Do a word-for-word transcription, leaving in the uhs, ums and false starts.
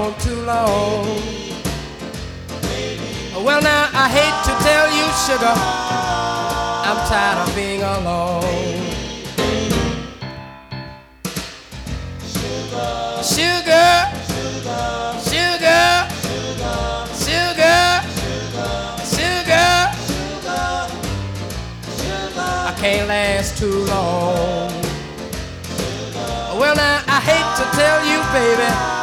on too long. Well, now I hate to tell you, sugar, I'm tired of being alone. Sugar, sugar, sugar, sugar, I can't last too long. Well, now I hate to tell you, baby,